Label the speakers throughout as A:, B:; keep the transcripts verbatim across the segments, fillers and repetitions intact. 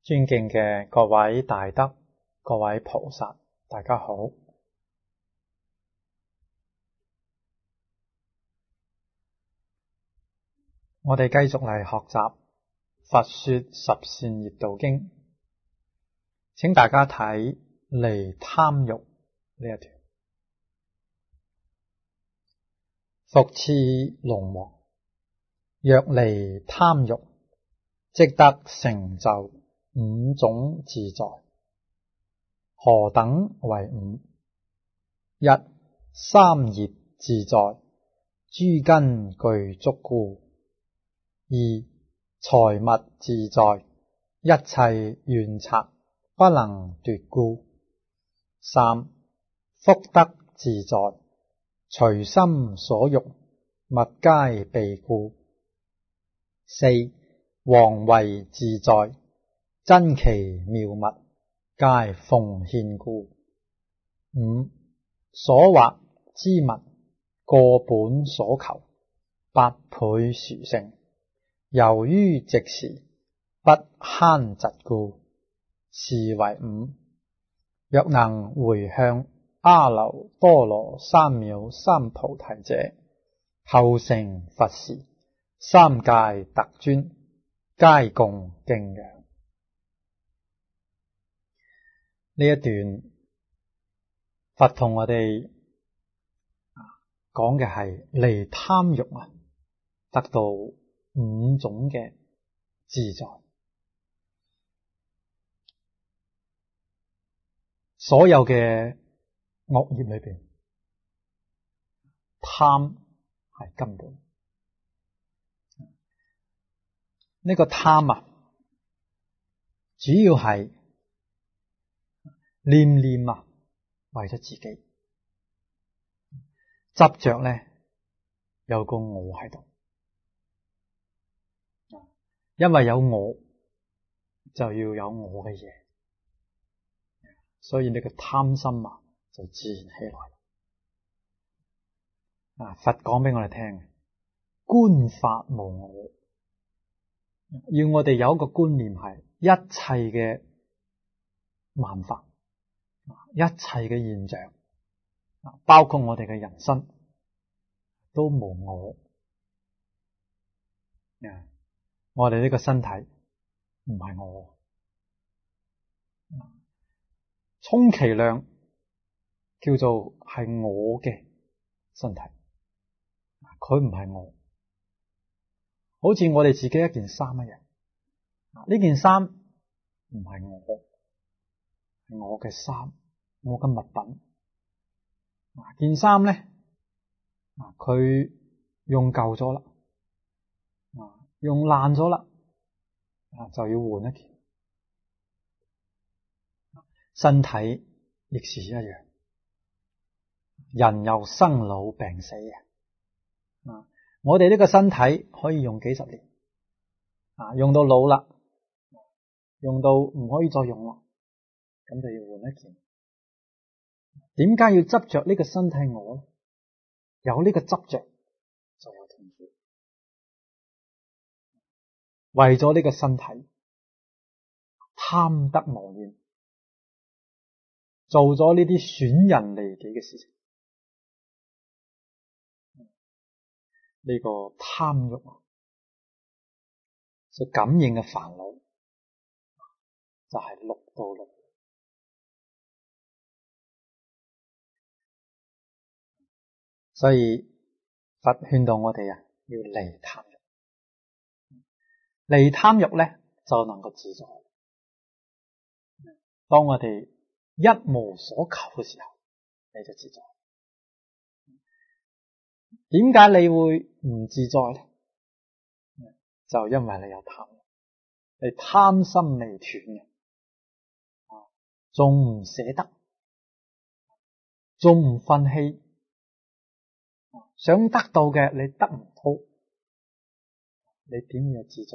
A: 尊敬嘅各位大德、各位菩薩，大家好。我哋繼續嚟學習《佛說十善業道經》，請大家睇離貪欲呢一段。復次龍王，若離貪欲，即得成就五種自在。何等為五？一、三業自在，諸根具足故。二、財物自在，一切怨賊不能奪故。三、福德自在，隨心所欲，物皆備故。四、王位自在，珍奇妙物皆奉獻故。五、所惑之物，過本所求，百倍殊勝，由於即時，不慳嫉故，是為五。若能回向阿耨多羅三藐三菩提者，後成佛時，三界特尊，皆共敬仰。呢一段佛同我哋講嘅係離貪欲啊，得到五種嘅自在。所有嘅惡業裏邊，貪係根本。呢個貪啊，主要係念念啊，為咗自己執着咧，有個我喺度，因為有我就要有我嘅嘢，所以呢個貪心啊就自然起來。啊，佛講俾我哋聽，觀法無我，要我哋有一個觀念係一切嘅萬法，一切嘅現象，包括我哋嘅人生，都無我。我哋呢個身體唔係我，充其量叫做係我嘅身體，佢唔係我。好似我哋自己一件衫一樣，呢件衫唔係我，係我嘅衫，我嘅物品。件衫咧，佢用舊咗啦，用爛咗啦，就要換一件。身體亦是一樣，人有生老病死嘅。我哋呢個身體可以用幾十年，啊，用到老啦，用到唔可以再用啦，咁就要換一件。點解要執着呢個身體我呢？有呢個執着就有痛苦。為咗呢個身體，貪得無厭，做咗呢啲損人利己嘅事情。呢個貪欲啊，所感應嘅煩惱就係六道輪。所以佛勸導我哋啊，要離貪欲。離貪欲咧，就能夠自在。當我哋一無所求嘅時候，你就自在。點解你會唔自在咧？就因為你有貪欲，你貪心未斷嘅，仲唔捨得，仲唔忿氣，想得到嘅你得唔到，你點會自在？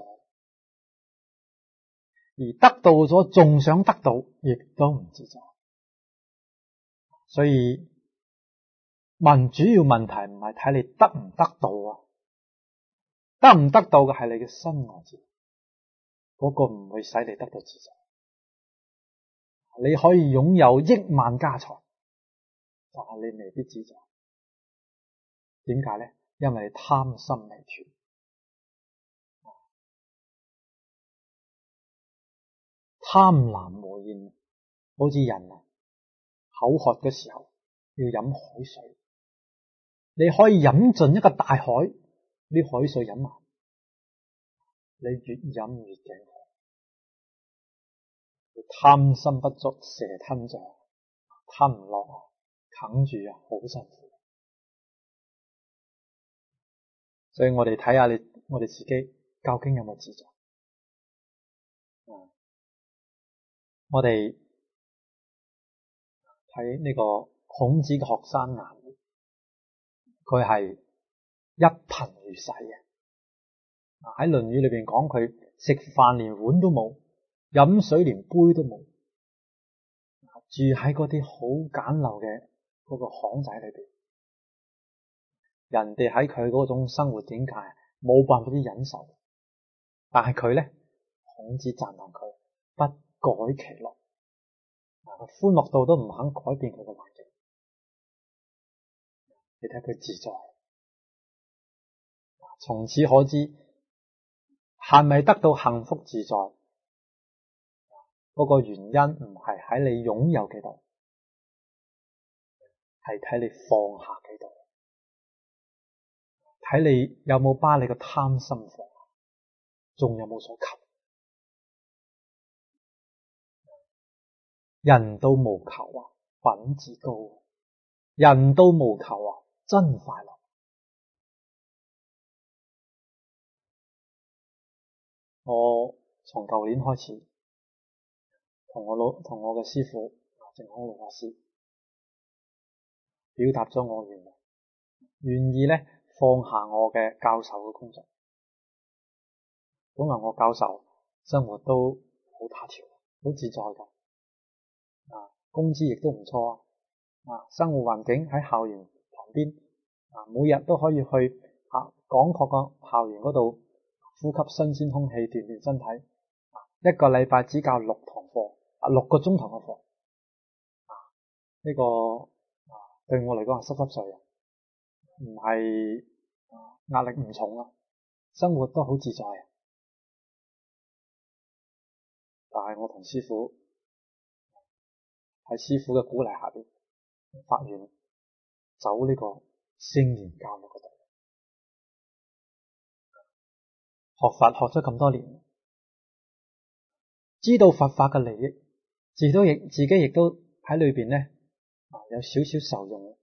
A: 而得到咗仲想得到，亦都唔自在。所以問主要問題唔係睇你得唔得到啊，得唔得到嘅係你嘅身外之物，嗰個唔會使你得到自在。 你可以擁有億萬家財，但係你未必自在。點解咧？因為你貪心未斷。貪婪無厭，好似人啊口渴嘅時候要飲海水，你可以飲盡一個大海，啲海水飲埋，你越飲越頸渴。貪心不足蛇吞象，吞唔落，啃住啊，好辛苦。所以我哋睇下你，我哋自己究竟有冇自在？嗯、我哋睇呢個孔子嘅學生顏回，佢係一貧如洗嘅。喺《論語》裏邊講佢食飯連碗都冇，飲水連杯都冇，住喺嗰啲好簡陋嘅嗰個巷仔裏邊。人哋喺佢嗰種生活境界冇辦法啲忍受，但係佢咧，孔子讚嘆佢不改其樂，歡樂到都唔肯改變佢嘅環境。你睇佢自在，從此可知係咪得到幸福自在？嗰個原因唔係喺你擁有幾多，係睇你放下幾多。睇你有冇把你個貪心放下，仲有冇所求？人都無求啊，品自高；人都無求啊，真快樂。我從舊年開始，同我老同我嘅師父淨空老法師表達咗我願望，願意咧放下我嘅教授嘅工作。本來我教授生活都好他條，好自在噶，啊，工資亦都唔錯啊，生活環境喺校園旁邊，啊，每日都可以去啊廣闊個校園嗰度呼吸新鮮空氣，鍛煉身體。啊，一個禮拜只教六堂課，啊，六個鐘頭嘅課，啊，呢個啊對我嚟講係濕濕碎啊，唔係啊壓力唔重啊，生活都好自在啊。但係我同師父喺師父嘅鼓勵下邊，發現走呢個聖言教育嘅道路，學佛學咗咁多年，知道佛法嘅利益，自己亦自己亦都喺裏邊咧啊有少少受用，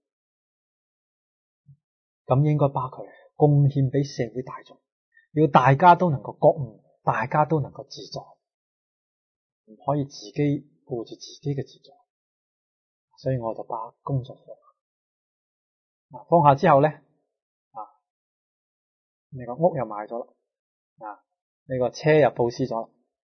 A: 咁應該把佢貢獻俾社會大眾，要大家都能夠覺悟，大家都能夠自在，唔可以自己顧住自己嘅自在。所以我就把工作放下，啊，放下之後咧，啊，呢個屋又買咗啦，啊，呢個車又布施咗，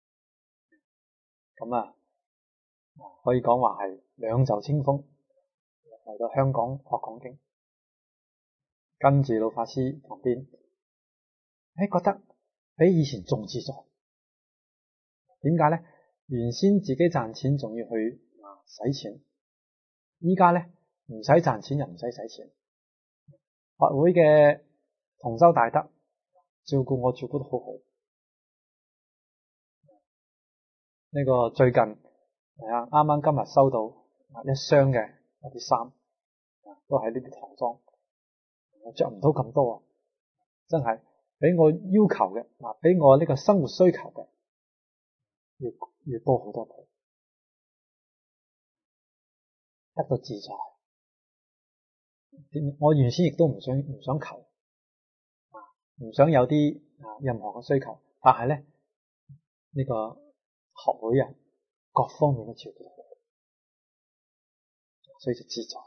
A: 咁啊，可以講話係兩袖清風嚟到香港學講經，跟住老法師旁邊，誒，覺得比以前仲自在。點解咧？原先自己賺錢仲要去啊使錢。依家咧唔使賺錢又唔使使錢，學會嘅同修大德照顧我照顧得好好。呢個最近係啊，啱啱今日收到一箱嘅一啲衫，都喺呢啲唐裝，我着唔到咁多啊，真係俾我要求嘅嗱，俾我呢個生活需求嘅要要多好多倍，得到自在。我原先亦都唔想唔想求，唔想有啲啊任何嘅需求，但係咧呢個學會啊各方面都照顧得好，所以就自在。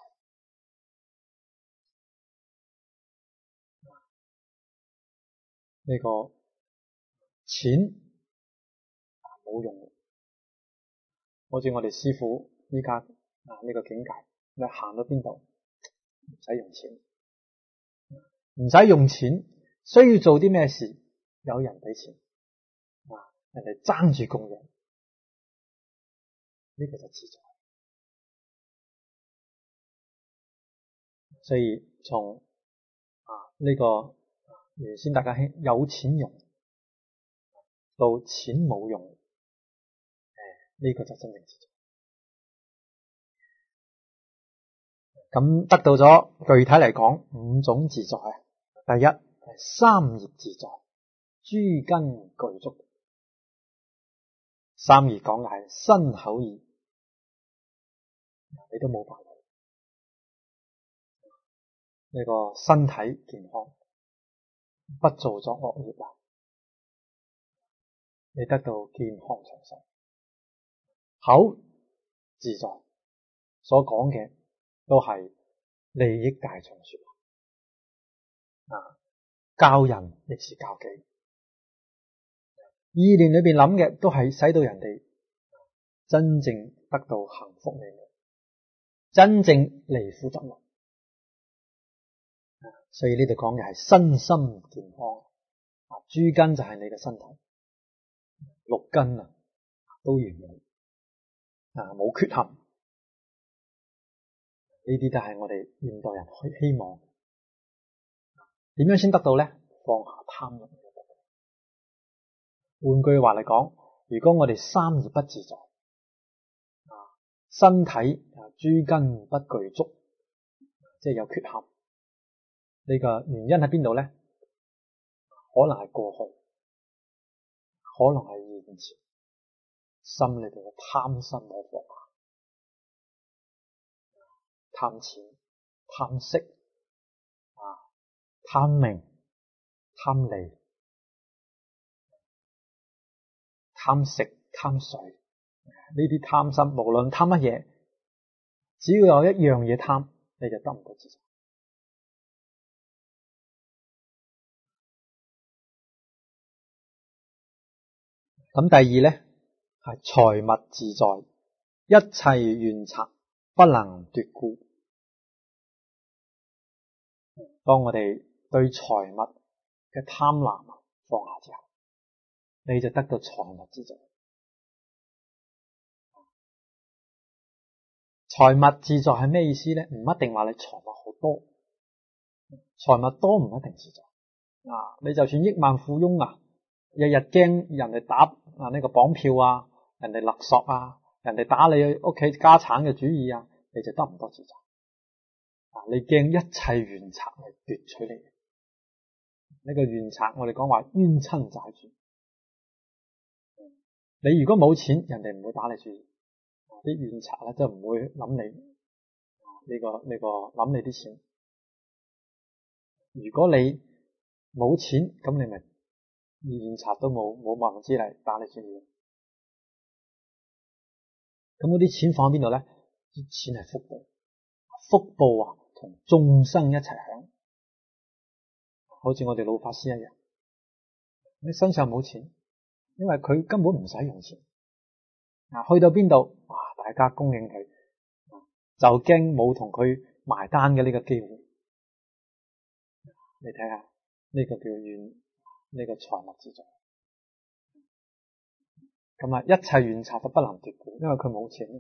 A: 呢個錢冇用，好似我哋師父依家啊呢個境界，你行到邊度唔使用錢，唔使用錢，需要做啲咩事，有人俾錢啊，人哋爭住供養， 呢個就自在。所以從啊呢個原先大家興有錢用到錢冇用，誒呢個就真正自在。咁得到咗具體嚟講五種自在。第一係三業自在，諸根具足。三業講嘅係身口意，你都冇辦法。呢個身體健康，不做作惡業啊，你得到健康長壽。口自在，所講嘅都係利益大眾說話啊，教人亦是教己。意念裏邊諗嘅都係使到人哋真正得到幸福美滿，真正離苦得樂。所以呢度講嘅係身心健康啊，諸根就係你嘅身體，六根啊都完美啊，冇缺陷。呢啲都係我哋現代人希望。點樣先得到咧？放下貪欲。換句話嚟講，如果我哋三業不自在啊，身體啊諸根不具足，即係有缺陷。呢個原因喺邊度咧？可能係過去，可能係現前，心裏邊嘅貪心冇放下，貪錢、貪色啊、貪名、貪利、貪食、貪睡，呢啲貪心，無論貪乜嘢，只要有一樣嘢貪，你就得唔到自在。咁第二咧係財物自在，一切怨賊不能奪故。當我哋對財物嘅貪婪放下之後，你就得到財物自在。財物自在係咩意思咧？唔一定話你財物好多，財物多唔一定自在啊！你就算億萬富翁啊，日日驚人哋打啊呢個綁票啊，人哋勒索啊，人哋打你屋企家產嘅主意啊，你就得唔到自在啊！你驚一切怨賊嚟奪取你，呢個怨賊我哋講話冤親債主。你如果冇錢，人哋唔會打你主意，啲怨賊咧就唔會諗你呢個呢個諗你啲錢。如果你冇錢，咁你咪怨賊都冇冇萬分之嚟打你主意。咁嗰啲錢放喺邊度咧？啲錢係福報，福報啊同眾生一齊享，好似我哋老法師一樣。你身上冇錢，因為佢根本唔使用錢啊，去到邊度哇，大家恭敬佢，就驚冇同佢埋單嘅呢個機會。你睇下呢個叫怨，呢個財物自在。咁啊，一切怨賊都不能奪故，因為佢冇錢。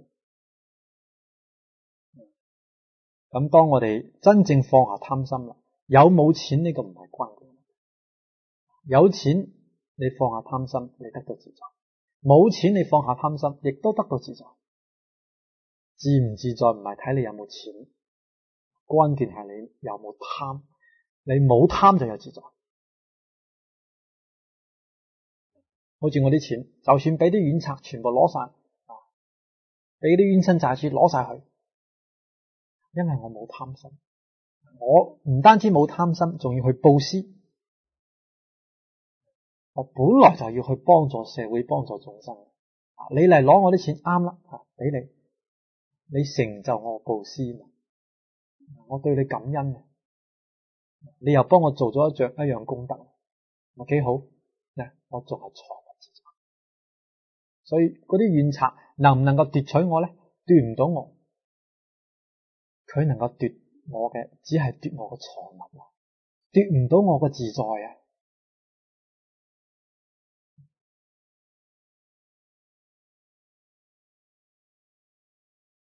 A: 咁當我哋真正放下貪心啦，有冇錢呢個唔係關鍵，有錢你放下貪心，你得到自在；冇錢你放下貪心，亦都得到自在。自唔自在唔係睇你有冇錢，關鍵係你有冇貪。你冇貪就有自在。好似我啲錢，就算俾啲怨賊全部攞晒，啊，俾啲冤親債主攞晒去，因為我冇貪心，我唔單止冇貪心，仲要去布施。我本來就要去幫助社會，幫助眾生。啊，你嚟攞我啲錢啱啦，啊，俾你，你成就我布施，我對你感恩，你又幫我做咗一着一樣功德，咪幾好？嗱，我仲係財物自在。所以嗰啲怨賊能唔能夠奪取我咧？奪唔到我，佢能夠奪我嘅只係奪我嘅財物，奪唔到我嘅自在啊！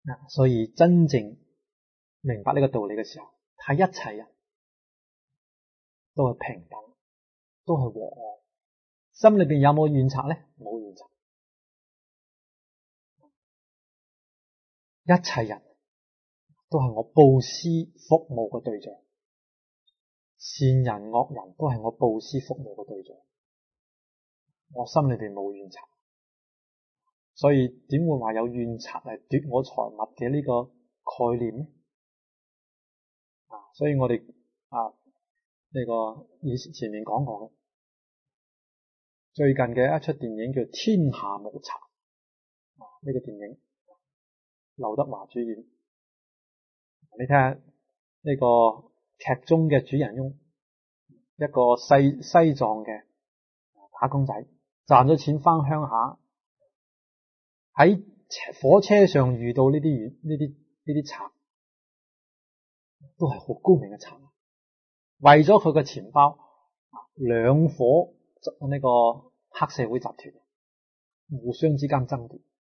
A: 啊，所以真正明白呢個道理嘅時候，睇一切人都係平等，都係和愛。心裏邊有冇怨賊咧？冇怨賊。一切人都係我布施服務嘅對象，善人惡人都係我布施服務嘅對象。我心裏邊冇怨賊，所以點會話有怨賊嚟奪我財物嘅呢個概念呢？啊，所以我哋啊呢個以前面講過嘅，最近嘅一出電影叫《天下無賊》，啊呢個電影劉德華主演。你睇下呢個劇中嘅主人翁，一個西西藏嘅打工仔，賺咗錢翻鄉下，喺火車上遇到呢啲呢啲呢啲賊，都係好高明嘅賊，為咗佢嘅錢包，兩伙呢個黑社會集團互相之間爭奪，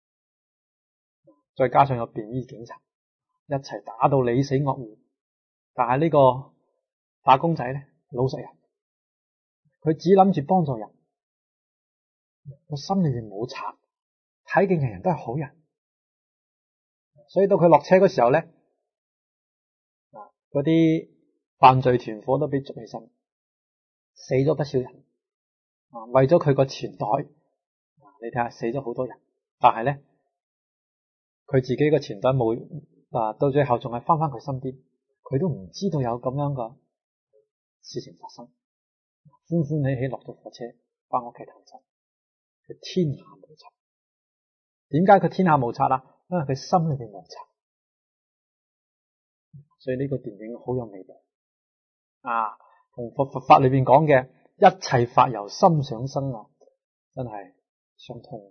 A: 再加上有便衣警察，一齊打到你死我活。但係呢個打工仔咧，老實人，佢只諗住幫助人，佢心裏面冇賊，睇見人人都係好人。所以到佢落車嗰時候咧，啊嗰啲犯罪團伙都俾捉起身，死咗不少人。啊，為咗佢個錢袋，你睇下死咗好多人，但係咧佢自己個錢袋冇，啊到最後仲係翻翻佢身邊，佢都唔知道有咁樣嘅事情發生，歡歡喜喜落到火車翻屋企投親。佢天下無賊，點解佢天下無賊啦？因為佢心裏邊無賊，所以呢個電影好有味道啊！同佛佛法裏邊講嘅一切法由心想生啊，真係相通。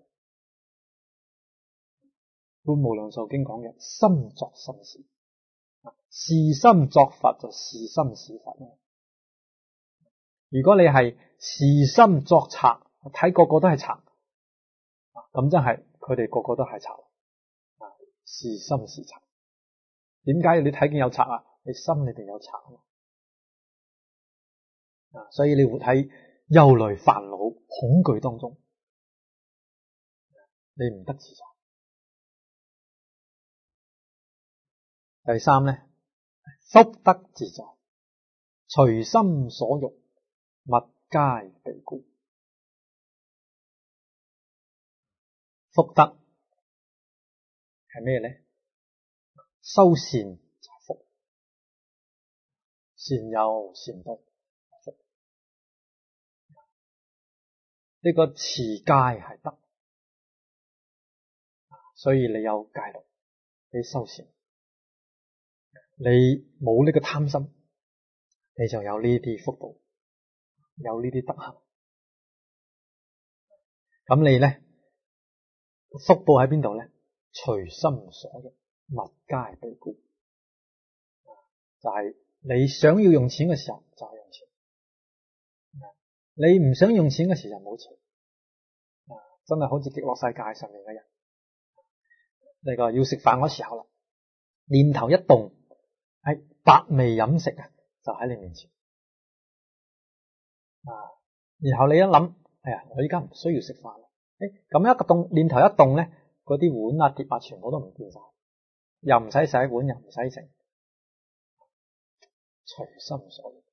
A: 觀無量壽經講嘅心作心事，是心作佛就是心是佛。如果你係是心作賊，睇個個都係賊，咁真係佢哋個個都係賊。是心是賊，點解你睇見有賊啊？你心裏邊有賊啊！所以你活喺憂慮、煩惱、恐懼當中，你唔得自在。第三咧，福德自在，隨心所欲，物皆被顧。福德係咩咧？修善就係福，善有善報，福。呢個持戒係德，所以你有戒律，你修善，你冇呢個貪心，你就有呢啲福報，有呢啲德行。咁你咧，福報喺邊度咧？隨心所欲，物皆被顧。就係、是、你想要用錢嘅時候就係用錢，你唔想用錢嘅時候就冇錢。真係好似極樂世界上面嘅人，呢個要食飯嗰時候啦，念頭一動，係百味飲食啊，就喺你面前啊。然後你一諗，哎呀，我依家唔需要食飯啦。誒，咁一個動念頭一動咧，嗰啲碗啊碟啊全部都唔見晒，又唔使洗碗，又唔使整，隨心所欲。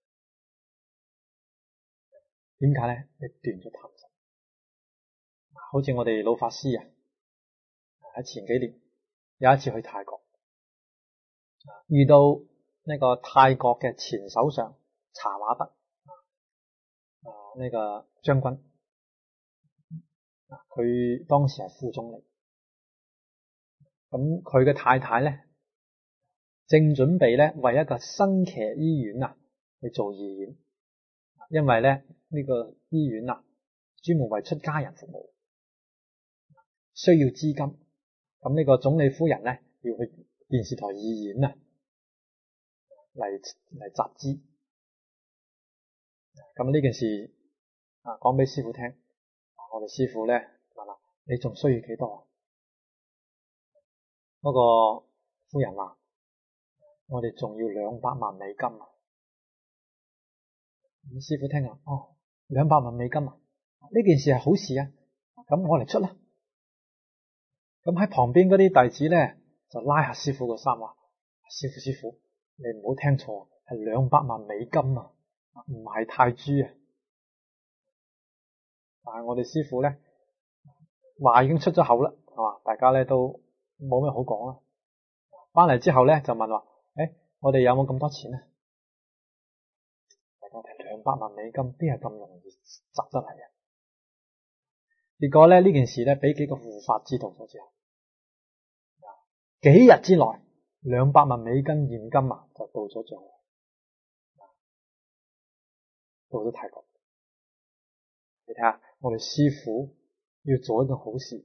A: 點解咧？你斷咗貪心。好似我哋老法師啊，喺前幾年有一次去泰國，遇到呢個泰國嘅前首相查馬德啊，呢個將軍，佢當時係副總理。咁佢嘅太太咧，正準備咧為一個新騎醫院啊去做義演，因為咧呢個醫院啊專門為出家人服務，需要資金。咁呢個總理夫人咧要去電視台義演啊，嚟嚟集資。咁呢件事啊講俾師父聽，我哋師父咧問啦：你仲需要幾多啊？ 嗰個夫人話：我哋仲要兩百萬美金啊！師傅聽啊，哦，兩百萬美金啊！呢件事係好事啊！咁我嚟出啦！咁喺旁邊嗰啲弟子咧就拉下師傅個衫話：師傅師傅，你唔好聽錯，係兩百萬美金啊，唔係泰銖啊！但係我哋師傅咧話已經出咗口啦，係嘛？大家咧都冇咩好講啦。翻嚟之後咧就問話：誒，我哋有冇咁多錢啊？大家睇兩百萬美金邊係咁容易執得嚟嘅？結果咧呢件事咧俾幾個護法知道咗之後，幾日之內兩百萬美金現金啊就到咗賬，到咗泰國。你睇下我哋師父要做一件好事，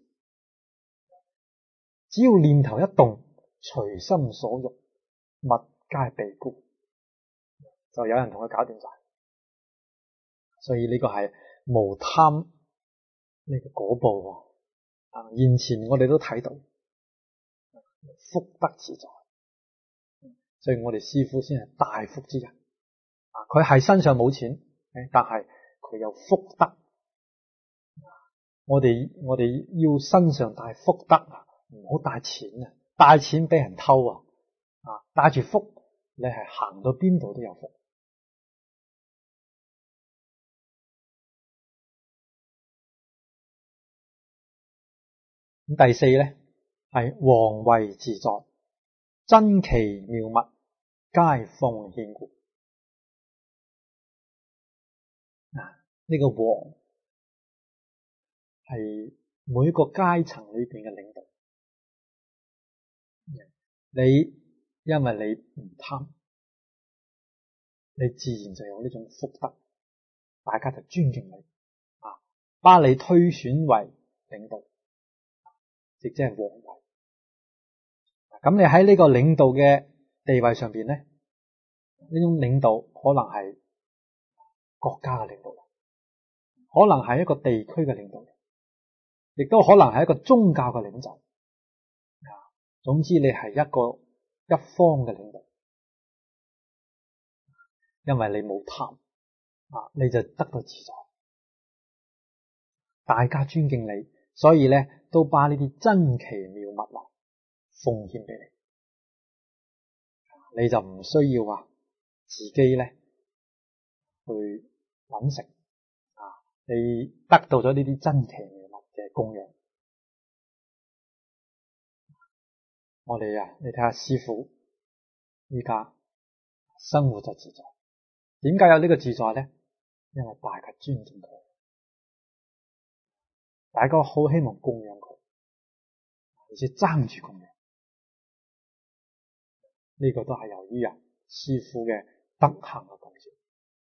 A: 只要念頭一動，隨心所欲，物皆備故，就有人同佢搞掂晒。所以呢個係無貪呢個果報啊！現前我哋都睇到福德自在，所以我哋師父先係大福之人啊！佢係身上冇錢，但係佢有福德。我哋我哋要身上帶福德啊，唔好帶錢啊！帶錢俾人偷啊！啊，帶住福，你係行到邊度都有福。咁第四咧係王位自在，珍奇妙物皆奉獻故。啊，呢個王係每個階層裏邊嘅領導。你因為你唔貪，你自然就有呢種福德，大家就尊敬你啊，把你推選為領導，亦即係王位。咁你喺呢個領導嘅地位上邊咧，呢種領導可能係國家嘅領導人，可能係一個地區嘅領導人，亦都可能係一個宗教嘅領袖。總之你係一個一方嘅領導，因為你冇貪啊，你就得到自在，大家尊敬你，所以咧都把呢啲珍奇妙物啊奉獻俾你，你就唔需要話自己咧去揾食啊，你得到咗呢啲珍奇妙物嘅供養。我哋啊，你睇下師父依家生活就自在，點解有呢個自在咧？因為大家尊敬佢，大家好希望供養佢，而且爭住供養，呢個都係由於啊師父嘅德行嘅貢獻。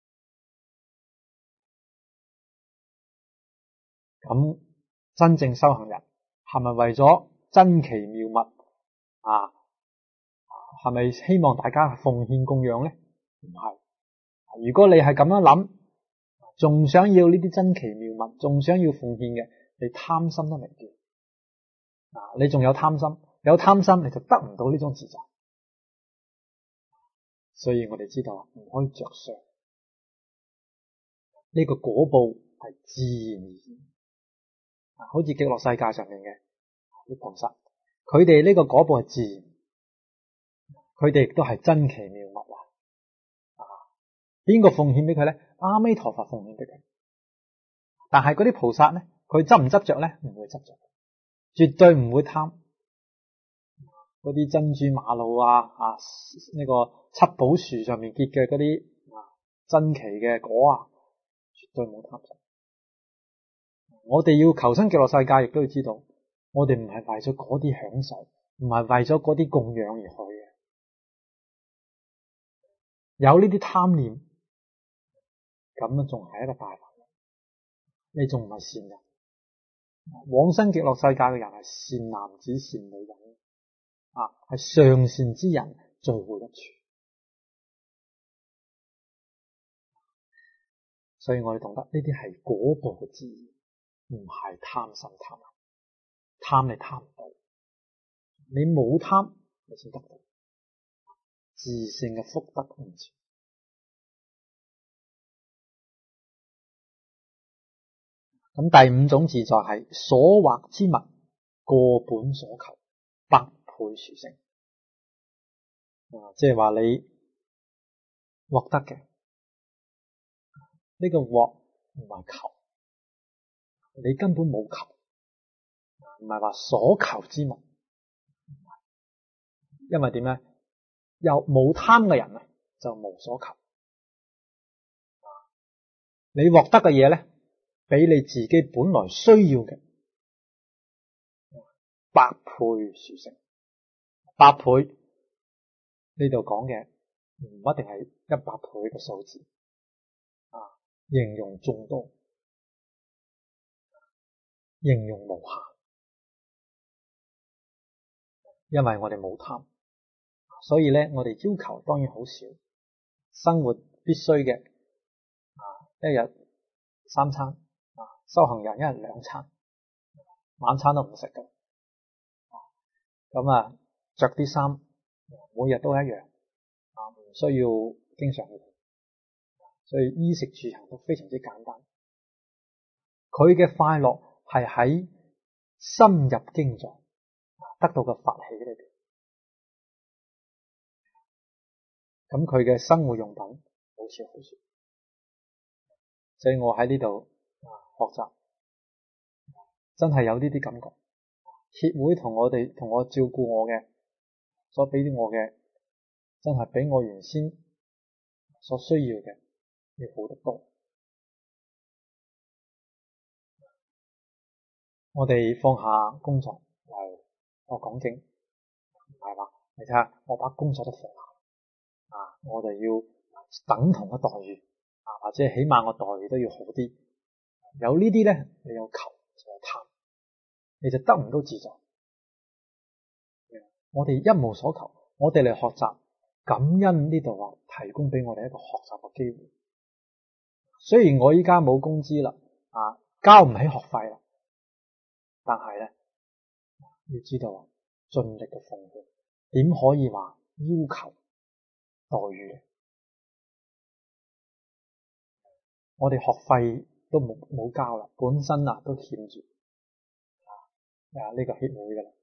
A: 咁真正修行人係咪為咗珍奇妙物啊？係咪希望大家奉獻供養咧？唔係。如果你係咁樣諗，仲想要呢啲珍奇妙物，仲想要奉獻嘅，你貪心都未斷啊！你仲有貪心，有貪心你就得唔到呢種自在。所以我哋知道唔可以着相，呢個果報係自然而然，好似極樂世界上面嘅啲菩薩，佢哋呢個果報係自然，佢哋亦都係珍奇妙物啊！邊個奉獻俾佢咧？阿彌陀佛奉獻俾佢。但係嗰啲菩薩咧，佢執唔執着咧？唔會執着，絕對唔會貪。嗰啲珍珠瑪瑙啊，啊呢、這個七寶樹上面結嘅嗰啲啊珍奇嘅果啊，絕對冇貪心。我哋要求生極樂世界，亦都要知道，我哋唔係為咗嗰啲享受，唔係為咗嗰啲供養而去嘅。有呢啲貪念，咁樣仲係一個大煩惱，你仲唔係善人？往生極樂世界嘅人係善男子善女人啊，係上善之人聚會一處。所以我哋懂得呢啲係果報嘅自然，唔係貪心貪婪，貪你貪唔到。 你冇貪，你先得到自性嘅福德恩賜。咁第五種自在係所獲之物過本所求，百倍殊勝。啊，即係話你獲得嘅呢個獲唔係求，你根本冇求，唔係話所求之物。因為點咧？又冇貪嘅人啊，就無所求。你獲得嘅嘢咧，比你自己本來需要嘅百倍殊勝。百倍呢度講嘅唔一定係一百倍嘅數字啊，形容眾多，形容無限。因為我哋冇貪，所以咧我哋要求當然好少，生活必須嘅啊，一日三餐啊，修行人一日兩餐，晚餐都唔食嘅。咁啊，着啲衫每日都一樣啊，唔需要經常去，所以衣食住行都非常之簡單。佢嘅快樂係喺深入經藏得到嘅法器裏邊。咁佢嘅生活用品好似好少，所以我喺呢度啊學習，真係有呢啲感覺。協會同我哋同我照顧我嘅，所俾啲我嘅，真係比我原先所需要嘅要好得多。我哋放下工作嚟，我講正，唔係話你睇下我把工作都放下啊，我哋要等同嘅待遇啊，或者起碼我待遇都要好啲。有呢啲咧，你有求就有貪，你就得唔到自在。我哋一無所求，我哋嚟學習感恩呢度話提供俾我哋一個學習嘅機會。雖然我依家冇工資啦，啊，交唔起學費啦，但係咧要知道啊，盡力嘅奉獻，點可以話要求待遇？我哋學費都冇冇交啦，本身啊都欠住啊呢個協會噶啦，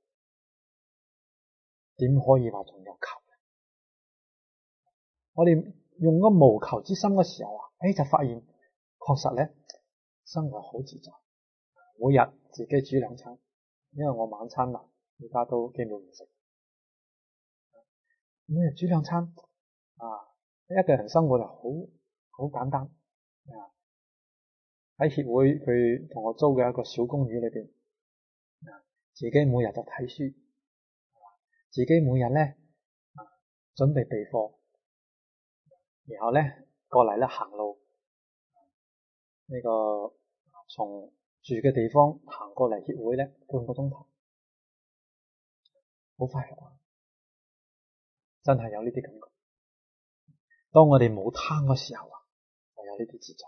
A: 點可以話仲有求？我哋用咗無求之心嘅時候啊，誒就發現確實咧生活好自在，每日自己煮兩餐，因為我晚餐啦，而家都基本唔食，每日煮兩餐啊，一個人生活就好好簡單啊。喺協會佢同我租嘅一個小公寓裏邊，自己每日就睇書，自己每日咧準備備課，然後咧過嚟咧行路，呢個從住嘅地方行過嚟協會咧半個鐘頭，好快樂啊！真係有呢啲感覺。當我哋冇貪嘅時候啊，就有呢啲自在。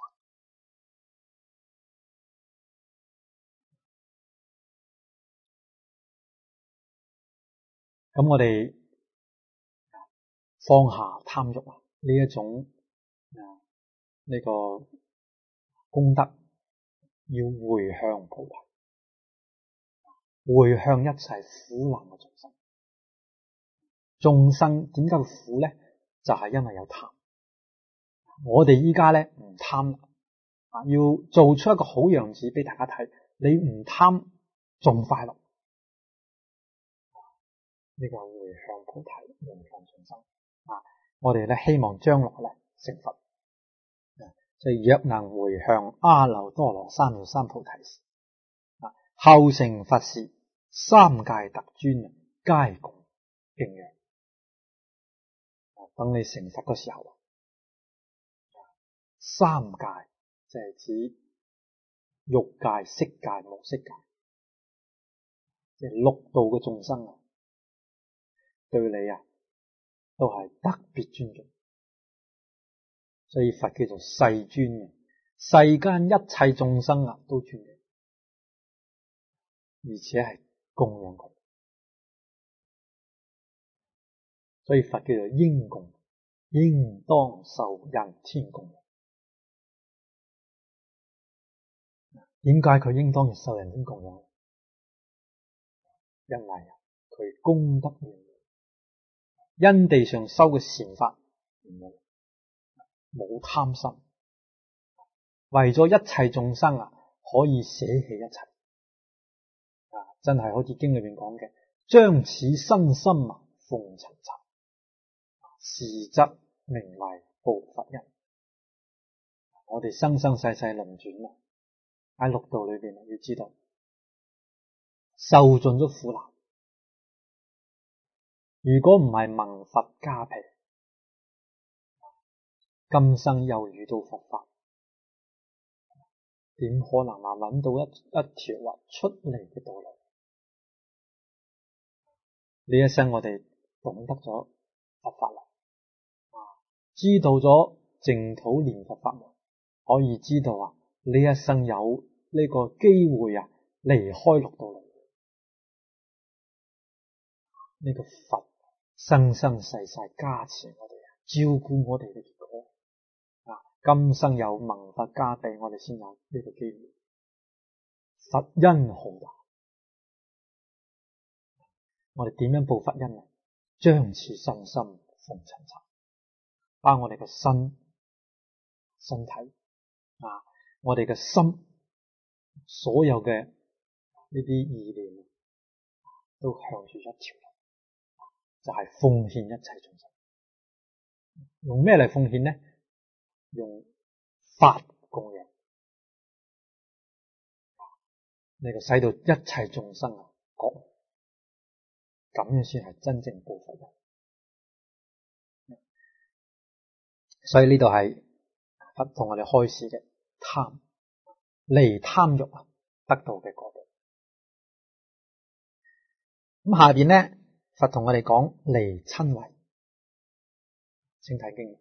A: 咁我哋放下貪欲啊，呢一種啊呢個功德，要回向菩提，回向一切苦難嘅眾生。眾生點解會苦咧？就係因為有貪。我哋依家咧唔貪啦，啊要做出一個好樣子俾大家睇，你唔貪仲快樂。呢個回向菩提，回向眾生啊！我哋咧希望將來咧成佛，即係若能回向阿耨多羅三藐三菩提時，啊後成佛時，三界特尊皆共敬仰。等你成佛嘅時候，三界即係指欲界、色界、無色界，即係六道嘅眾生啊，對你啊都係特別尊敬，所以佛叫做世尊嘅，世間一切眾生啊都尊敬，而且係供養佢。 所以佛叫做應供，應當受人天供養。點解佢應當要受人天供養？因為佢功德圓滿，因地上修嘅善法唔冇，冇貪心，為咗一切眾生啊，可以捨棄一切啊！真係好似經裏面講嘅，將此身心啊奉塵塵，是則名為報佛恩。我哋生生世世輪轉啊，喺六道裏邊要知道，受盡咗苦難。如果唔係聞佛加被，今生又遇到佛法，點可能話揾到一一條話出嚟嘅道路？呢一生我哋懂得咗佛法啦，知道咗淨土念佛法門，可以知道啊，呢一生有呢個機會啊，離開六道輪迴。呢個佛生生世世加持我哋，照顧我哋嘅結果啊！今生有聞佛加被，我哋先有呢個機會。佛恩浩大，我哋點樣報佛恩啊？將此身心奉塵塵，把我哋嘅身身體啊，我哋嘅心，所有嘅呢啲意念都向住一條，就係奉獻一切眾生。用咩嚟奉獻呢？用法供養，呢個使到一切眾生啊覺悟，咁樣先係真正報佛恩。所以呢度係佛同我哋開示嘅貪，離貪欲啊得到嘅果報。咁下邊呢，佛同我哋講離瞋恚。請睇經。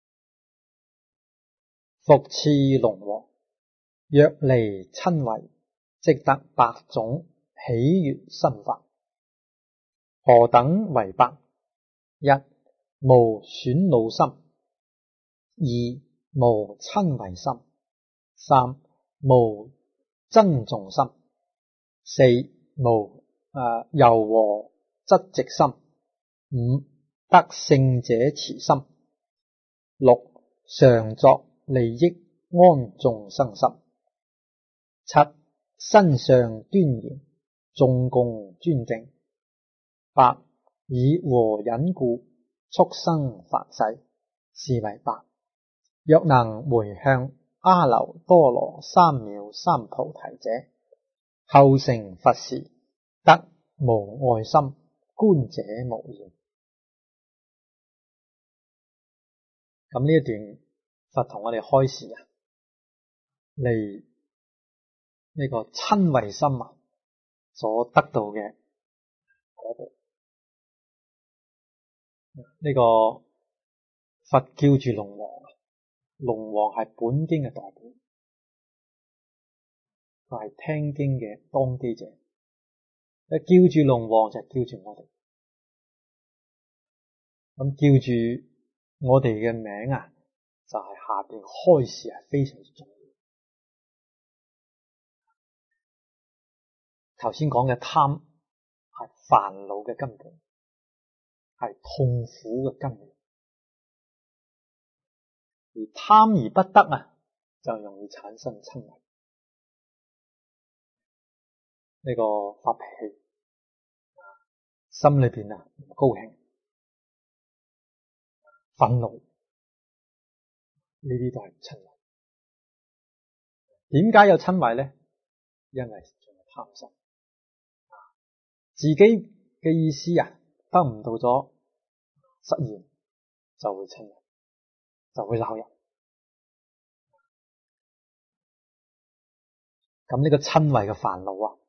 A: 復次龍王，若離瞋恚，即得百種喜悅心法。何等為百？一、無損惱心；二、無瞋恚心；三、無憎重心；四、無誒柔和質直心；五、得勝者慈心；六、常作利益安眾生心；七、身上端嚴，眾共尊敬；八、以和忍故速生法世，是為百。若能回向阿耨多羅三藐三菩提者，後成佛時，得無礙心，觀者無厭。咁呢一段佛同我哋開示啊，離呢個瞋恚心啊所得到嘅果報。呢個佛叫住龍王，龍王係本經嘅代表，佢係聽經嘅當機者。一叫住龍王就係叫住我哋，咁叫住我哋嘅名啊，就係下邊開示係非常之重要。頭先講嘅貪係煩惱嘅根本，係痛苦嘅根源，而貪而不得啊，就容易產生瞋恚。呢、這個發脾氣，心裏邊啊唔高興、憤怒，呢啲都係瞋恚。點解有瞋恚咧？因為仲有貪心，自己嘅意思啊得唔到咗實現，就會瞋恚，就會鬧人。咁呢個瞋恚嘅煩惱啊，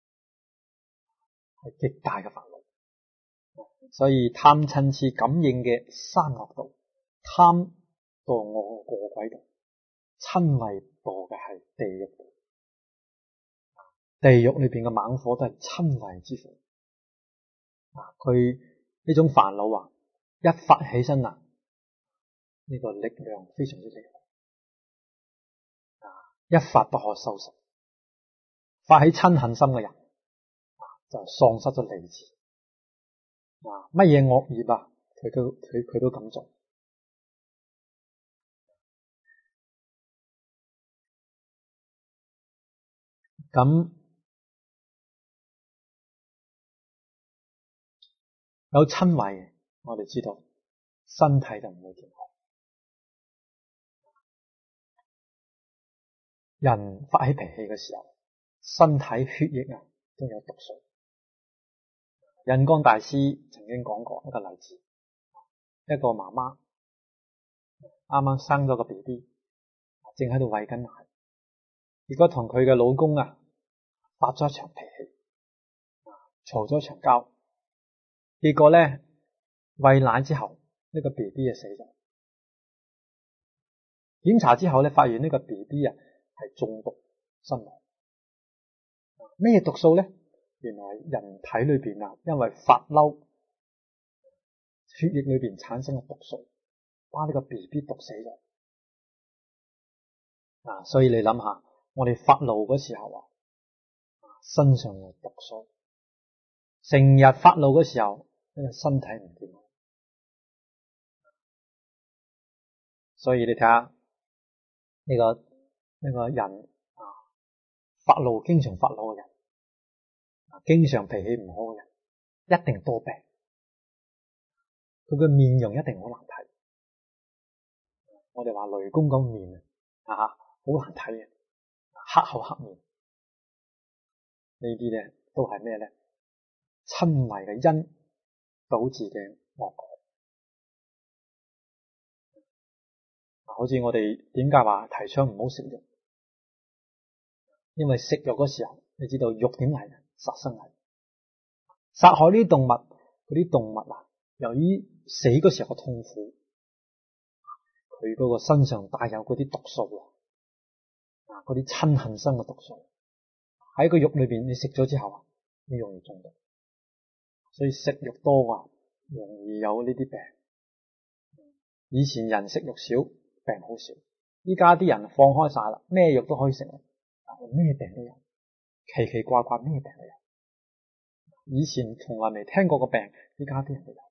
A: 係極大嘅煩惱。所以貪嗔癡感應嘅三惡道，貪墮餓餓鬼道，瞋恚墮嘅係地獄道。地獄裏邊嘅猛火都係瞋恚之火。啊，佢呢種煩惱啊， 一發起身啊，呢個力量非常之厲害，一發不可收拾。發起嗔恨心嘅人就喪失咗理智，啊，乜嘢惡業啊，佢都佢佢都咁做。咁有嗔恚，我哋知道身體就唔會健康。人發起脾氣嘅時候，身體血液啊都有毒素。印光大師曾經講過一個例子，一個媽媽啱啱生咗個 B B， 正喺度餵緊奶，結果同佢嘅老公啊發咗一場脾氣，嘈咗一場交，結果咧餵奶之後呢個 B B 就死咗。檢查之後咧，發現呢個 B B 啊係中毒身亡。咩毒素咧？原來人體裏邊啊，因為發嬲，血液裏邊產生嘅毒素，把呢個 B B 毒死咗。啊，所以你諗下，我哋發怒嗰時候啊，身上有毒素，成日發怒嗰時候，呢個身體唔健康。所以你睇下呢個呢個人啊，發怒經常發怒嘅人，經常脾氣唔好嘅人，一定多病。佢嘅面容一定好難睇。我哋話雷公咁面啊，好難睇嘅，黑口黑面。呢啲咧都係咩咧？嗔恚嘅因導致嘅惡果。好似我哋點解話提倡唔好食肉？因為食肉嗰時候，你知道肉點嚟嘅？殺生嚟，殺害呢啲動物，嗰啲動物啊，由於死嗰時候嘅痛苦，佢嗰個身上帶有嗰啲毒素啊，嗰啲嗔恨心嘅毒素喺個肉裏邊，你食咗之後啊，你容易中毒。所以食肉多啊，容易有呢啲病。以前人食肉少，病好少。依家啲人放開晒啦，咩肉都可以食，咩病都有，奇奇怪怪咩病都有。以前從來未聽過個病，依家啲人都有。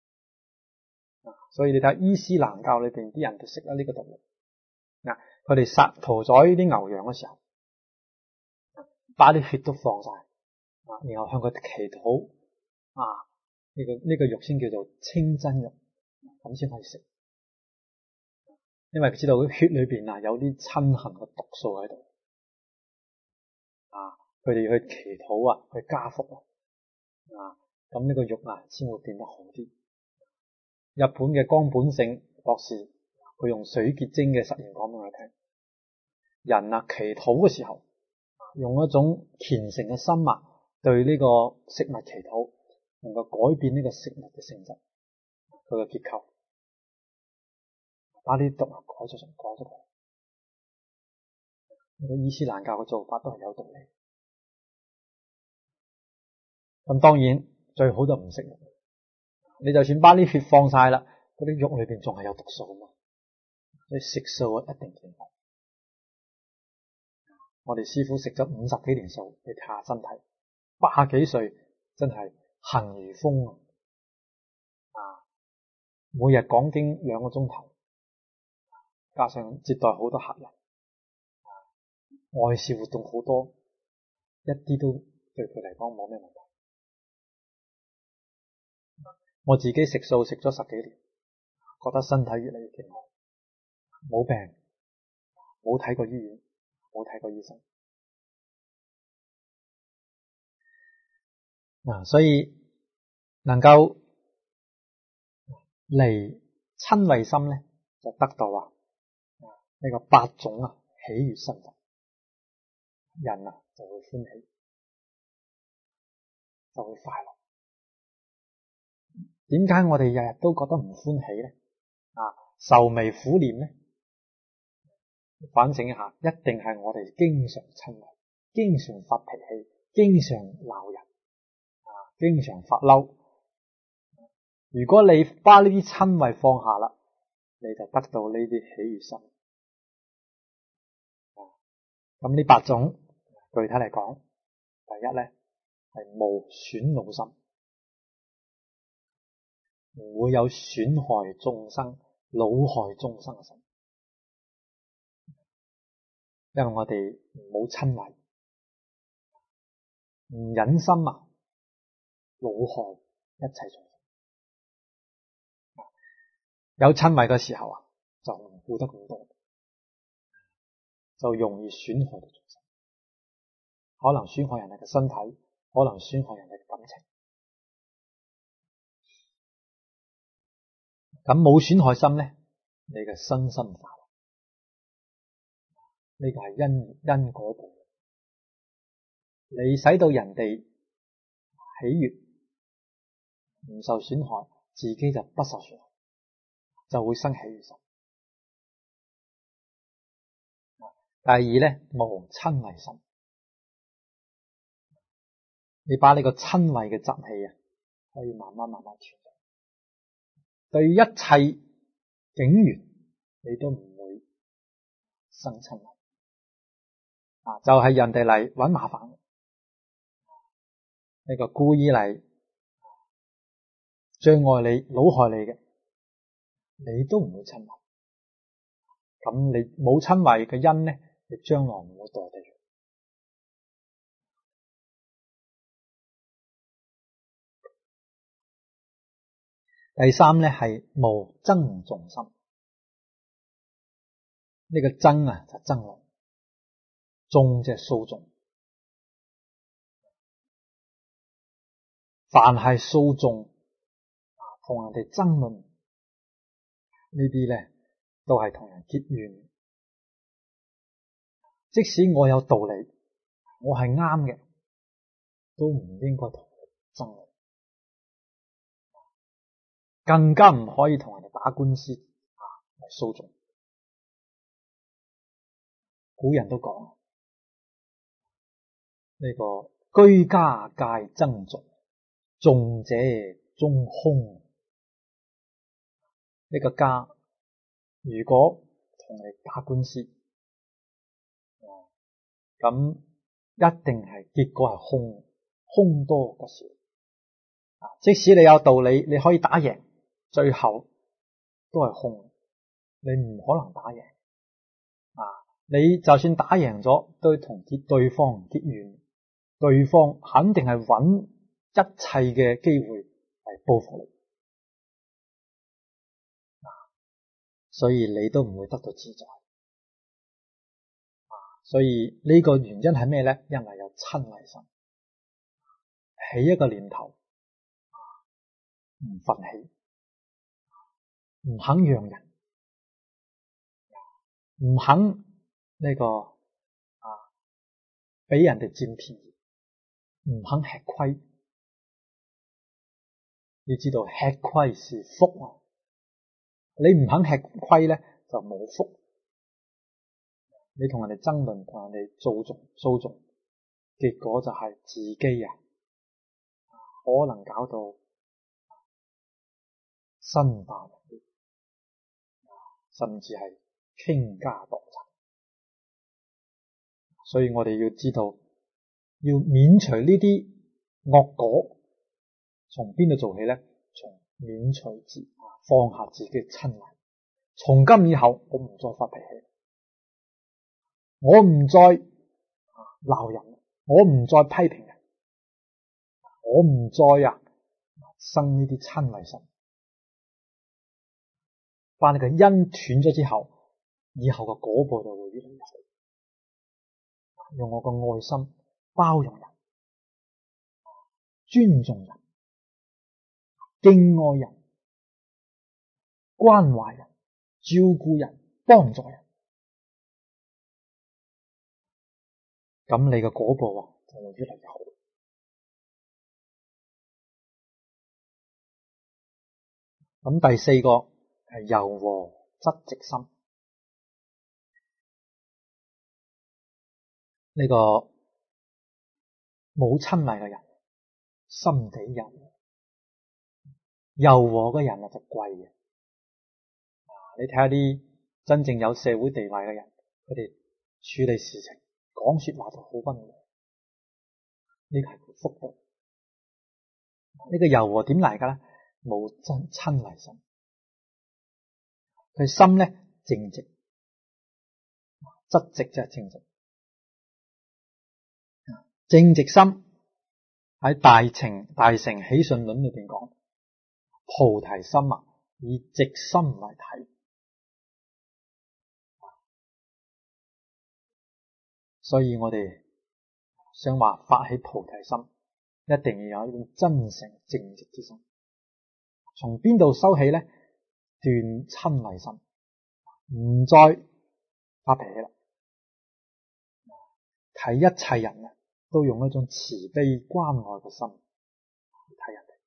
A: 所以你睇伊斯蘭教裏邊啲人就食咗呢個動物。嗱，佢哋殺屠宰呢啲牛羊嘅時候，把啲血都放晒，然後向佢祈禱啊，呢個呢個肉先叫做清真肉，咁先可以食。因為佢知道佢血裏邊啊有啲嗔恨嘅毒素喺度，啊，佢哋去祈禱啊，去加福啊，啊，咁呢個肉啊先會變得好啲。日本嘅江本勝博士，佢用水結晶嘅實驗講俾我聽，人啊祈禱嘅時候，用一種虔誠嘅心啊，對呢個食物祈禱，能夠改變呢個食物嘅性質，佢嘅結構，把啲毒啊改咗成改咗佢。呢個伊斯蘭教嘅做法都係有道理。咁當然最好就唔食肉。你就算把啲血放晒啦，嗰啲肉裏邊仲係有毒素嘛，所以食素一定健康。我哋師父食咗五十幾年素，你睇下身體，八十幾歲真係行如風啊！每日講經兩個鐘頭，加上接待好多客人，外事活動好多，一啲都對佢嚟講冇咩問題。我自己食素食咗十幾年，覺得身體越嚟越健康，冇病，冇睇過醫院，冇睇過醫生。嗱、啊，所以能夠離嗔恚心咧，就得到啊呢、這個八種啊喜悅心法，人啊就會歡喜，就會快樂。點解我哋日日都覺得唔歡喜咧？啊，愁眉苦臉咧？反省一下，一定係我哋經常嗔恚，經常發脾氣，經常鬧人，啊，經常發嬲。 如果你把呢啲親為放下啦，你就得到呢啲喜悅心。咁呢八種具體嚟講，第一咧係無損惱心，唔會有損害眾生、惱害眾生嘅心，因為我哋唔好親為，唔忍心啊惱害一切眾生。有親為嘅時候啊，就唔顧得咁多，就容易損害到眾生，可能損害人哋嘅身體，可能損害人哋嘅感情。咁冇損害心咧，你嘅身心快樂，呢個係因因果報。你使到人哋喜悅，唔受損害，自己就不受損害，就會生喜悅心。第二咧，無親為心，你把你個親為嘅習氣啊，可以慢慢慢慢調整。對一切境緣，你都唔會生親為啊，就係、是、人哋嚟搵麻煩，呢、這個故意嚟障礙你、惱害你嘅，你都唔會親為。咁你冇親為嘅因咧，你將來唔會墮地獄。第三咧係無憎眾心，呢、這個憎啊就憎惡，眾即係訴訟，凡係訴訟啊，同人哋爭論呢啲咧，都係同人結怨。即使我有道理，我係啱嘅，都唔應該同人爭論，更加唔可以同人哋打官司啊嚟訴訟。古人都講呢、這個居家戒爭訟，訟者終凶。呢、這個家如果同你打官司，咁一定係結果係凶，凶多吉少。即使你有道理，你可以打贏，最後都係凶，你唔可能打贏啊！你就算打贏咗，都同結對方結怨，對方肯定係揾一切嘅機會嚟報復你，所以你都唔會得到自在。所以呢個原因係咩咧？因為有親為心，起一個念頭唔忿氣，唔肯讓人，唔肯呢、這個啊俾人哋佔便宜，唔肯吃虧。你知道吃虧是福啊！你唔肯吃虧咧，就冇福。你同人哋爭論，同人哋訴訟，訴訟，結果就係自己啊，可能搞到身敗名裂，甚至係傾家蕩產。所以我哋要知道，要免除呢啲惡果，從邊度做起咧？從免除自放下自己嘅親為。從今以後，我唔再發脾氣。我唔再鬧人，我唔再批評人，我唔再啊生呢啲親為心。但係佢因斷咗之後，以後嘅果報就會越嚟越好。用我嘅愛心包容人、尊重人、敬愛人、關懷人、照顧人、幫助人。咁你嘅果報啊，就會越嚟越好。咁第四個係柔和質直心，呢、這個冇親為嘅人，心地柔和， 柔和嘅人啊就貴嘅。你睇下啲真正有社會地位嘅人，佢哋處理事情、講說話就好溫和，呢個係佢福報。呢個柔和點嚟噶咧？冇真親為心，佢心咧正直，質直即係正直。正直心喺大乘大乘起信論裏邊講，菩提心啊，以直心為體。所以我哋想話發起菩提心，一定要有一種真誠正直之心。從邊度收起咧？斷親為心，唔再發脾氣啦。睇一切人啊，都用一種慈悲關愛嘅心去睇人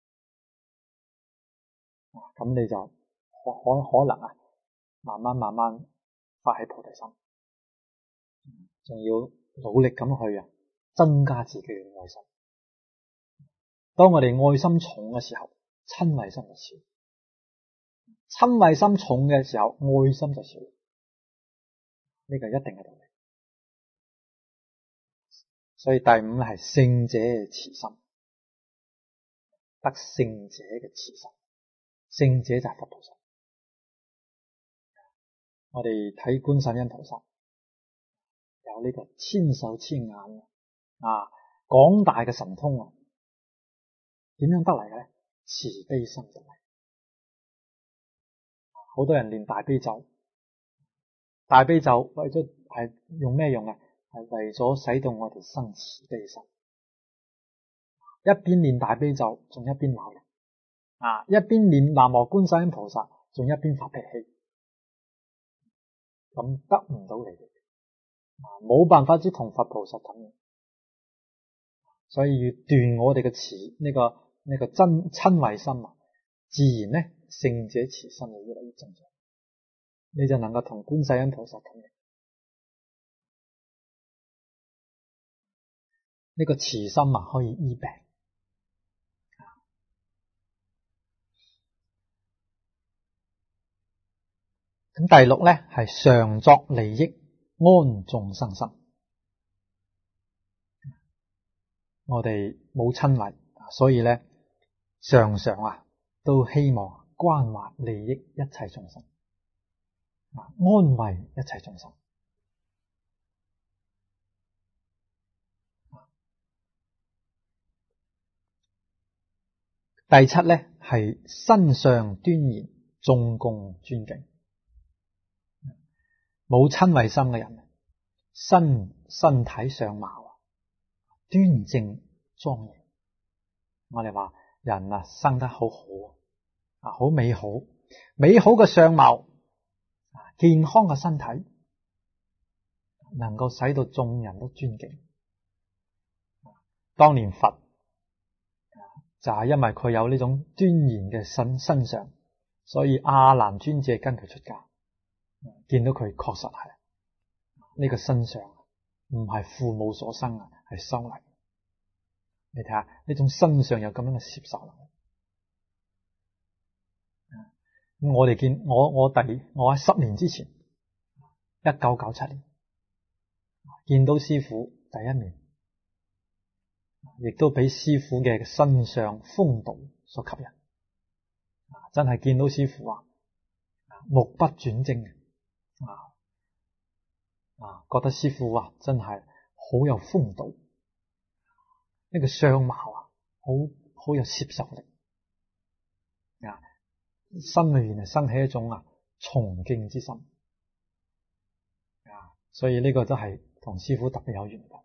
A: 哋。咁你就可可可能啊，慢慢慢慢發起菩提心，仲要努力咁去啊，增加自己嘅愛心。當我哋愛心重嘅時候，親為心就少；親為心重嘅時候，愛心就少。呢個係一定嘅道理。所以第五係聖者嘅慈心，得聖者嘅慈心。聖者就係佛菩薩。我哋睇觀世音菩薩，有呢個千手千眼啊，廣大嘅神通啊，點樣得嚟嘅咧？慈悲心得嚟。好多人練大悲咒，大悲咒為咗係用咩用啊？係為咗使到我哋生慈悲心。一邊練大悲咒，仲一邊鬧人啊！一邊練南無觀世音菩薩，仲一邊發脾氣，咁得唔到你哋，冇辦法之同佛菩薩咁。所以要斷我哋嘅慈呢個呢、這個真親為心啊，自然咧聖者慈心就越嚟越增長，你就能夠同觀世音菩薩同樣。呢、這個慈心啊，可以醫病。咁第六咧係常作利益，安眾生心。我哋冇親為，所以咧常常啊都希望關懷利益一切眾生，安慰一切眾生。第七咧係身相端嚴，眾共尊敬。冇親為心嘅人，身身體相貌啊端正莊嚴。我哋話人啊生得好好啊，好美好，美好嘅相貌，健康嘅身體，能夠使到眾人都尊敬。當年佛就係因為佢有呢種端嚴嘅身身上，所以阿難尊者跟佢出家，見到佢確實係呢個身上唔係父母所生啊，係修嚟。你睇下呢種身上有咁樣嘅攝受能力。咁我哋見我我第我喺十年之前，一九九七年見到師父第一面，亦都俾師父嘅身上風度所吸引。真係見到師父啊，目不轉睛啊啊！覺得師父啊真係好有風度，呢個相貌啊好好有攝受力啊，心裏面係生起一種啊崇敬之心啊，所以呢個都係同師父特別有緣分。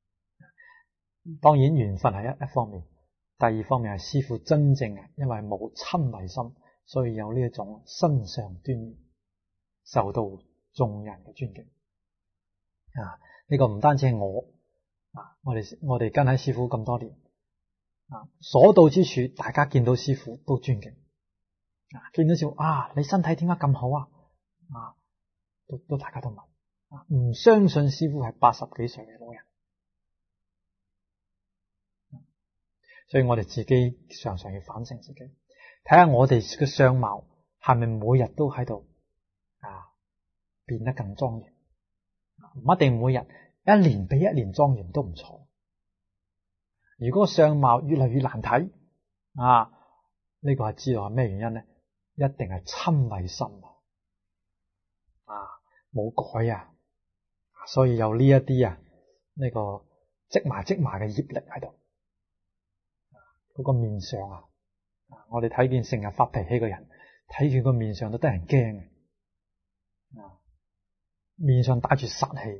A: 當然緣分係一一方面，第二方面係師父真正啊，因為冇親為心，所以有呢一種身上端嚴，受到眾人嘅尊敬啊。呢個唔單止係我啊，我哋我哋跟喺師父咁多年啊，所到之處，大家見到師父都尊敬啊，見到師父啊，你身體點解咁好啊？啊，都都大家都問啊，唔相信師父係八十幾歲嘅老人。所以我哋自己常常要反省自己， 睇下我哋嘅相貌係咪每日都喺度啊變得更莊嚴？唔一定每日，一年比一年莊嚴都唔錯。如果相貌越嚟越難睇啊，呢個係知道係咩原因咧？一定係瞋恚心啊，冇改啊，所以有呢一啲啊呢個積埋積埋嘅業力喺度。嗰個面上啊，我哋睇見成日發脾氣嘅人，睇見個面上都得人驚啊，面上帶住殺氣，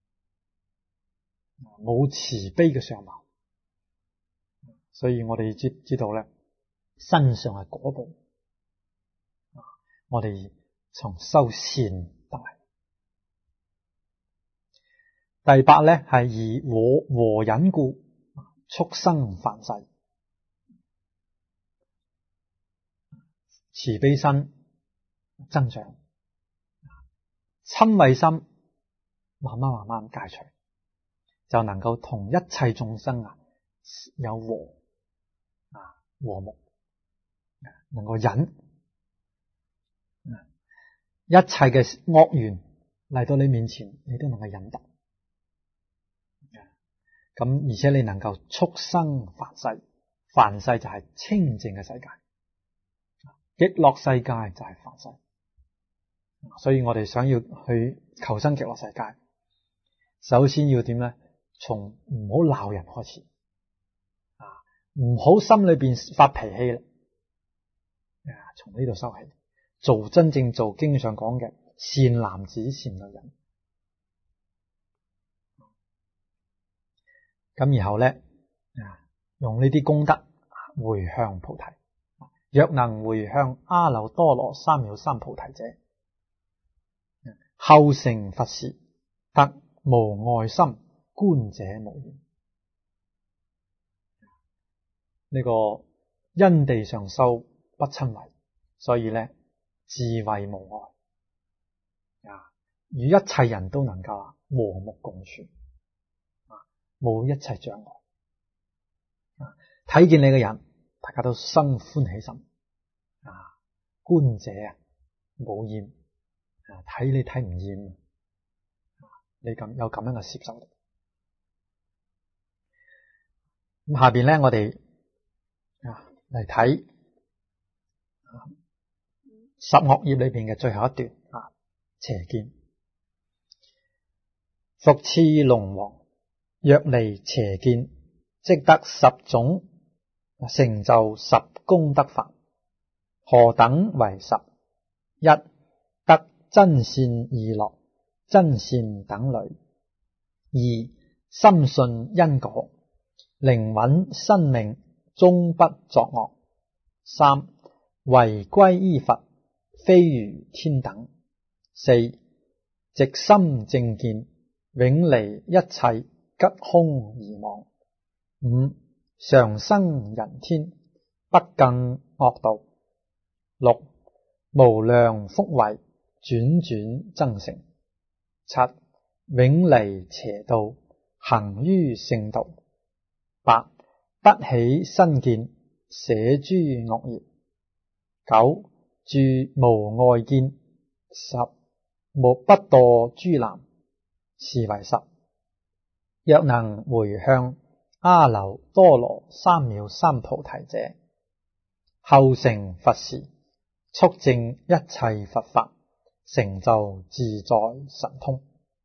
A: 冇慈悲嘅相貌。所以我哋知知道咧，身上係果報，我哋從修善得嚟。第八咧係以和和忍故，速生梵世。慈悲心增長，瞋恚心慢慢慢慢戒除，就能夠同一切眾生啊有和啊和睦，能夠忍，一切嘅惡緣嚟到你面前，你都能夠忍得。咁而且你能夠速生梵世，梵世就係清淨嘅世界。極樂世界就係梵世，所以我哋想要去求生極樂世界，首先要點咧？從唔好鬧人開始，啊，唔好心裏邊發脾氣啦，啊，從呢度收起，做真正做經上講嘅善男子善女人。咁然後咧，啊，用呢啲功德回向菩提。若能回向阿耨多羅三藐三菩提者，後成佛時，得無礙心，觀者無厭。呢、這個因地上修不瞋恚，所以咧智慧無礙啊，與一切人都能夠和睦共處啊，冇一切障礙啊，睇見你嘅人，大家都生歡喜心啊，觀者啊冇厭啊，睇你睇唔厭，你咁有咁樣嘅攝受力。咁下邊咧，我哋啊嚟睇十惡業裏邊嘅最後一段啊，邪見。復次龍王，若離邪見，即得十種成就十功德法。何等為十？一、得真善意樂，真善等類；二、深信因果，靈穩生命，終不作惡；三、唯歸依佛，非如天等；四、直心正見，永離一切吉凶而亡；五、常生人天，不更惡道；六、無量福慧，轉轉增成；七、永離邪道，行於聖道；八、不起身見，捨諸惡業；九、住無礙見；十、無不墮諸難，是為十。若能回向阿耨多羅三藐三菩提者，後成佛時，速證一切佛法，成就自在神通。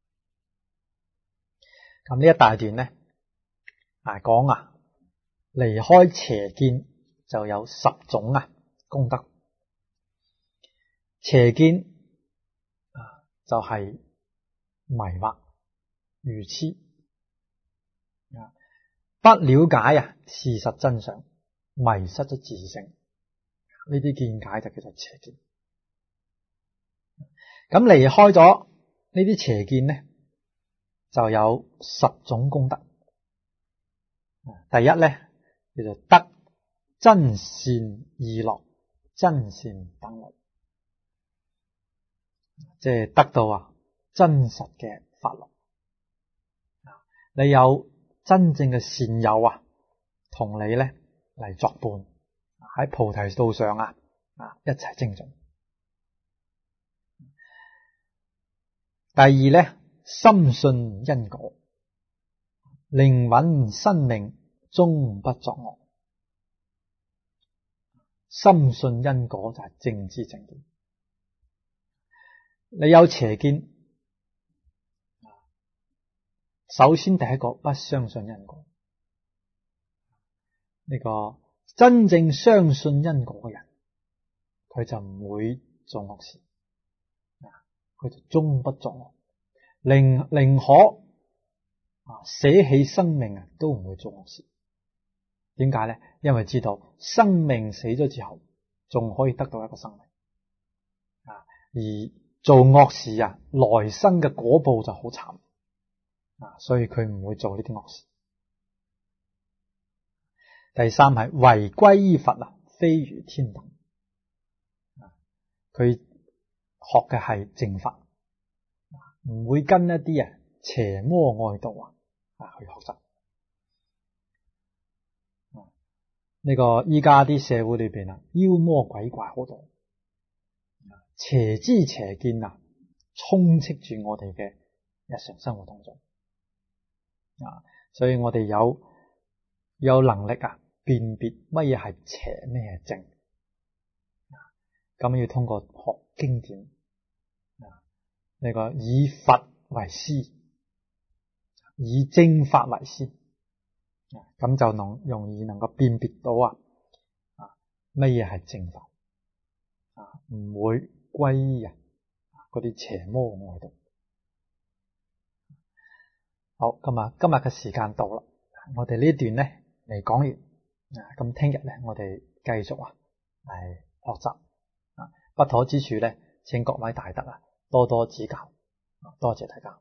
A: 咁呢一大段呢，啊講啊，離開邪見就有十種啊功德。邪見啊就係迷惑愚癡啊，不了解啊事實真相，迷失咗自性，呢啲見解就叫做邪見。咁離開咗呢啲邪見呢，就有十種功德。第一咧叫做得真善意樂，真善等類，即係得到啊真實嘅法樂。你有真正嘅善友啊，同你咧嚟作伴， 喺菩提道上啊啊一齊精進。第二咧，深信因果，靈穩生命，終不作惡。深信因果就係正知正見。你有邪見，首先第一個不相信因果。呢個真正相信因果嘅人，佢就唔會做惡事，佢就終不作惡，寧寧可啊捨棄生命啊，都唔會做惡事。點解咧？因為知道生命死咗之後，仲可以得到一個生命啊，而做惡事啊，來生嘅果報就好慘啊，所以佢唔會做呢啲惡事。第三係唯歸依佛啊，非如天等。佢學嘅係正法，唔會跟一啲啊邪魔外道啊啊去學習。呢個依家啲社會裏邊啊，妖魔鬼怪好多，邪知邪見啊，充斥住我哋嘅日常生活當中啊，所以我哋有有能力啊辨別乜嘢係邪，咩係正，咁要通過學經典啊，呢個以佛為師，以正法為師。咁就能容易能夠辨別到啊啊乜嘢係正法啊，唔會歸依啊嗰啲邪魔外道。好，咁啊今日嘅時間到啦，我哋呢段咧未講完啊，咁聽日咧我哋繼續啊嚟學習啊，不妥之處咧，請各位大德啊多多指教，多謝大家。